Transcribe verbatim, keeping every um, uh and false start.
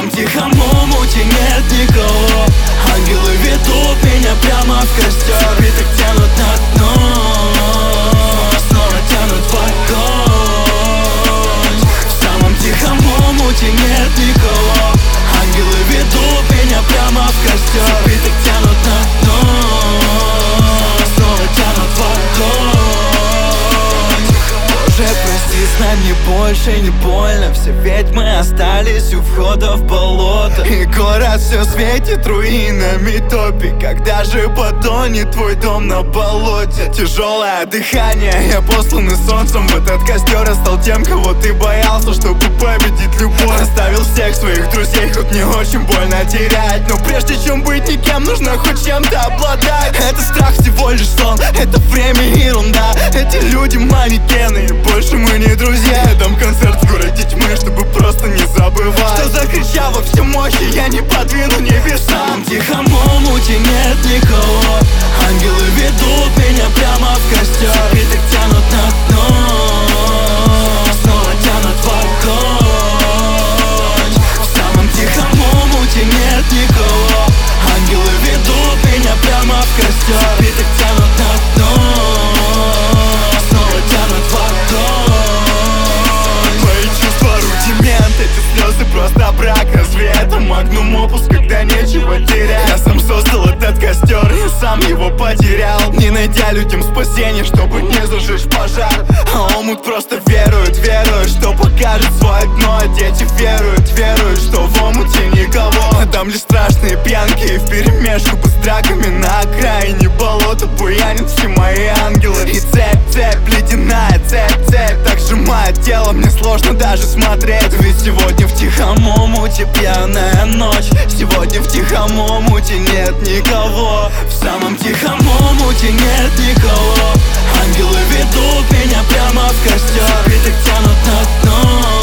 самом тихом омуте нет никого. Ангелы ведут меня прямо в костер. Цепи так тянут на дно, снова тянут в огонь. В самом тихом омуте нет никого. Ангелы ведут меня прямо в костер. Цепи так тянут на дно, снова тянут в огонь. Боже, прости, с нами больше не больно. Все ведьмы остались у входа в болото. И город все светит руинами топи. Когда же потонет твой дом на болоте? Тяжелое дыхание, я посланный солнцем в этот костер. Я стал тем, кого ты боялся, чтобы победить любовь. Оставил всех своих друзей, хоть мне очень больно терять. Но прежде чем быть никем, нужно хоть чем-то обладать. Это страх всего лишь сон, это время ерунда. Эти люди манекены, и больше мы не друзья. Я дам концерт в городе тьмы, чтобы просто не забывать. Что закричал во всю мощь, и я не подвину небеса. В самом тихом омуте нет никого. Ангелы ведут меня прямо в костер. Цепи так тянут на дно, снова тянут в огонь. В самом тихом омуте нет никого. Ангелы ведут меня прямо в костер. Цепи так тянут на дно, снова тянут в огонь. Мои чувства рудимент, эти слезы просто брак. Разве это магнум опус, когда нечего терять? Я сам создал этот костер, я сам его потерял, не найдя людям спасения, чтобы не зажечь пожар. А омут просто верует, верует, что покажет свое дно. Дети веруют, веруют, что в омуте никого. А там лишь страшные пьянки и вперемешку с драками. На окраине болота буянят все мои ангелы. И цепь, цепь, ледяная цепь, цепь так сжимает тело, мне сложно даже смотреть. Ведь сегодня в тихом омуте пьяная ночь. Сегодня в тихом омуте нет никого. В самом тихом омуте нет никого. Ангелы ведут меня прямо в костер. Цепи так тянут на дно,